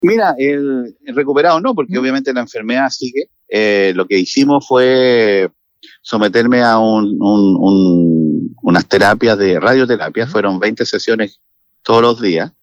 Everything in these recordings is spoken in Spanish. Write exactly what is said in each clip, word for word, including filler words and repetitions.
Mira, el, el recuperado no, porque ¿Mm? obviamente la enfermedad sigue. Eh, lo que hicimos fue someterme a un, un, un, unas terapias de radioterapia, fueron veinte sesiones todos los días,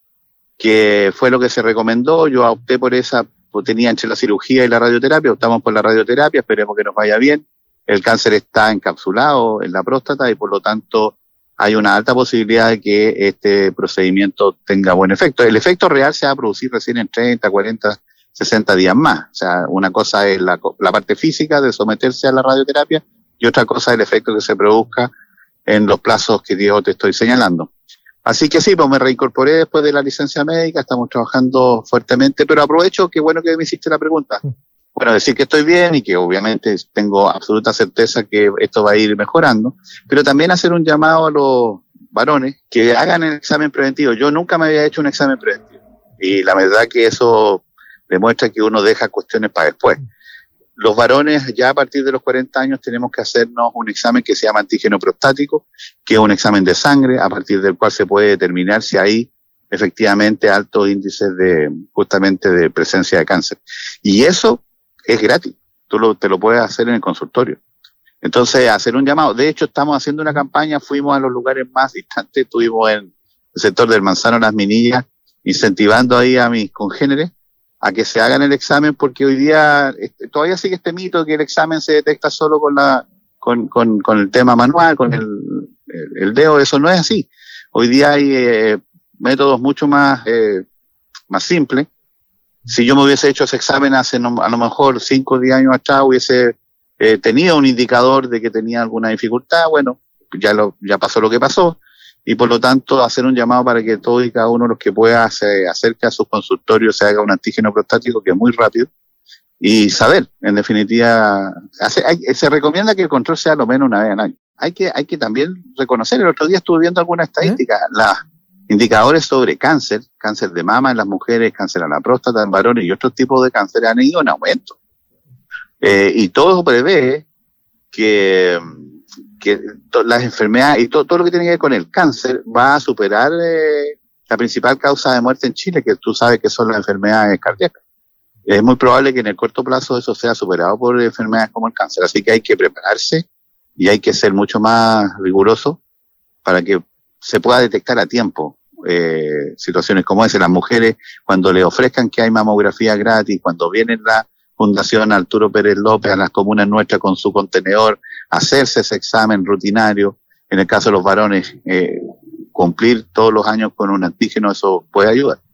que fue lo que se recomendó. Yo opté por esa, pues tenía entre la cirugía y la radioterapia, optamos por la radioterapia, esperemos que nos vaya bien. El cáncer está encapsulado en la próstata y por lo tanto hay una alta posibilidad de que este procedimiento tenga buen efecto. El efecto real se va a producir recién en treinta, cuarenta, sesenta días más. O sea, una cosa es la, la parte física de someterse a la radioterapia y otra cosa es el efecto que se produzca en los plazos que yo te estoy señalando. Así que sí, pues me reincorporé después de la licencia médica, estamos trabajando fuertemente, pero aprovecho, qué bueno que me hiciste la pregunta. Bueno, decir que estoy bien y que obviamente tengo absoluta certeza que esto va a ir mejorando, pero también hacer un llamado a los varones que hagan el examen preventivo. Yo nunca me había hecho un examen preventivo y la verdad que eso demuestra que uno deja cuestiones para después. Los varones ya a partir de los cuarenta años tenemos que hacernos un examen que se llama antígeno prostático, que es un examen de sangre a partir del cual se puede determinar si hay efectivamente altos índices de justamente de presencia de cáncer. Y eso es gratis, tú lo, te lo puedes hacer en el consultorio. Entonces, hacer un llamado. De hecho, estamos haciendo una campaña, fuimos a los lugares más distantes, estuvimos en el sector del Manzano, Las Minillas, incentivando ahí a mis congéneres a que se hagan el examen, porque hoy día este, todavía sigue este mito que el examen se detecta solo con la con, con, con el tema manual, con el, el, el dedo. Eso no es así. Hoy día hay eh, métodos mucho más, eh, más simples. Si yo me hubiese hecho ese examen hace no, a lo mejor cinco o diez años atrás, hubiese eh, tenido un indicador de que tenía alguna dificultad. Bueno, ya lo ya pasó lo que pasó, y por lo tanto hacer un llamado para que todos y cada uno de los que pueda se acerque a sus consultorios, se haga un antígeno prostático, que es muy rápido, y saber, en definitiva, hace, hay, se recomienda que el control sea lo menos una vez al año. Hay que, hay que también reconocer, el otro día estuve viendo algunas estadísticas, ¿Eh? las indicadores sobre cáncer, cáncer de mama en las mujeres, cáncer a la próstata en varones y otros tipos de cáncer han ido en aumento. Eh, y todo prevé que, que to, las enfermedades y to, todo lo que tiene que ver con el cáncer va a superar eh, la principal causa de muerte en Chile, que tú sabes que son las enfermedades cardíacas. Es muy probable que en el corto plazo eso sea superado por enfermedades como el cáncer. Así que hay que prepararse y hay que ser mucho más riguroso para que se pueda detectar a tiempo eh, situaciones como esa. Las mujeres, cuando le ofrezcan que hay mamografía gratis, cuando viene la Fundación Arturo Pérez López a las comunas nuestras con su contenedor, hacerse ese examen rutinario, en el caso de los varones, eh, cumplir todos los años con un antígeno, eso puede ayudar.